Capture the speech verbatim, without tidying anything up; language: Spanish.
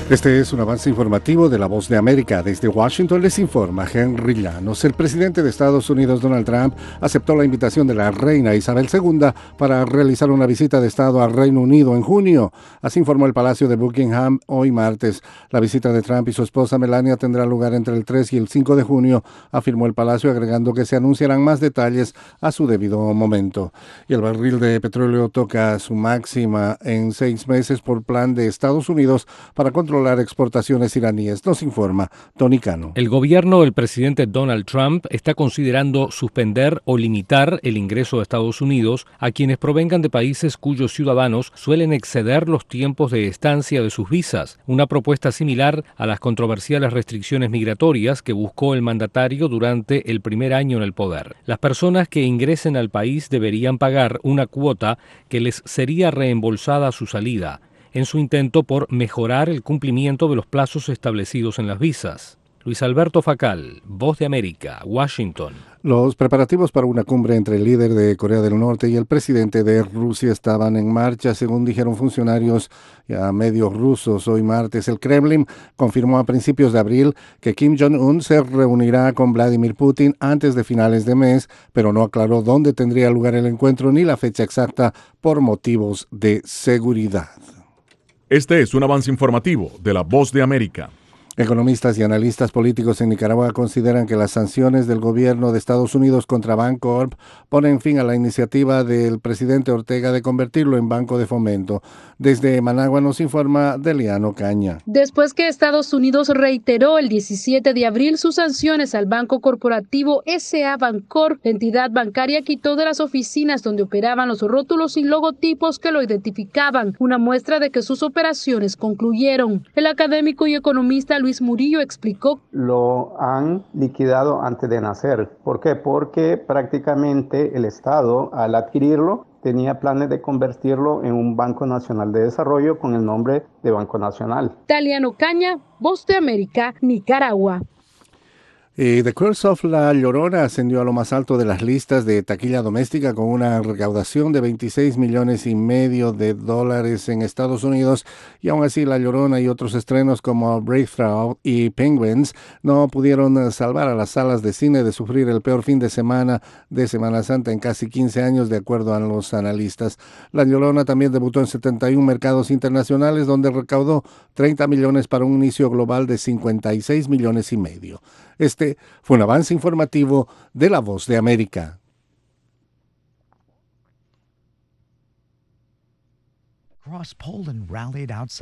Este es un avance informativo de La Voz de América. Desde Washington les informa Henry Llanos. El presidente de Estados Unidos, Donald Trump, aceptó la invitación de la reina Isabel segunda para realizar una visita de Estado al Reino Unido en junio. Así informó el Palacio de Buckingham hoy martes. La visita de Trump y su esposa Melania tendrá lugar entre el tres y el cinco de junio, afirmó el Palacio, agregando que se anunciarán más detalles a su debido momento. Y el barril de petróleo toca su máxima en seis meses por plan de Estados Unidos para controlar exportaciones iraníes. Nos informa Tony Cano. El gobierno del presidente Donald Trump está considerando suspender o limitar el ingreso a Estados Unidos a quienes provengan de países cuyos ciudadanos suelen exceder los tiempos de estancia de sus visas, una propuesta similar a las controversiales restricciones migratorias que buscó el mandatario durante el primer año en el poder. Las personas que ingresen al país deberían pagar una cuota que les sería reembolsada a su salida, en su intento por mejorar el cumplimiento de los plazos establecidos en las visas. Luis Alberto Facal, Voz de América, Washington. Los preparativos para una cumbre entre el líder de Corea del Norte y el presidente de Rusia estaban en marcha, según dijeron funcionarios a medios rusos hoy martes. El Kremlin confirmó a principios de abril que Kim Jong-un se reunirá con Vladimir Putin antes de finales de mes, pero no aclaró dónde tendría lugar el encuentro ni la fecha exacta por motivos de seguridad. Este es un avance informativo de La Voz de América. Economistas y analistas políticos en Nicaragua consideran que las sanciones del gobierno de Estados Unidos contra Bancorp ponen fin a la iniciativa del presidente Ortega de convertirlo en banco de fomento. Desde Managua nos informa Deliano Caña. Después que Estados Unidos reiteró el diecisiete de abril sus sanciones al banco corporativo S A Bancorp, la entidad bancaria quitó de las oficinas donde operaban los rótulos y logotipos que lo identificaban, una muestra de que sus operaciones concluyeron. El académico y economista Luis Murillo explicó. Lo han liquidado antes de nacer. ¿Por qué? Porque prácticamente el Estado, al adquirirlo, tenía planes de convertirlo en un Banco Nacional de Desarrollo con el nombre de Banco Nacional. Daliano Caña, Voz de América, Nicaragua. Y The Curse of La Llorona ascendió a lo más alto de las listas de taquilla doméstica con una recaudación de veintiséis millones y medio de dólares en Estados Unidos, y aún así La Llorona y otros estrenos como Breakthrough y Penguins no pudieron salvar a las salas de cine de sufrir el peor fin de semana de Semana Santa en casi quince años, de acuerdo a los analistas. La Llorona también debutó en setenta y un mercados internacionales, donde recaudó treinta millones para un inicio global de cincuenta y seis millones y medio. Este fue un avance informativo de La Voz de América. Across Poland rallied outside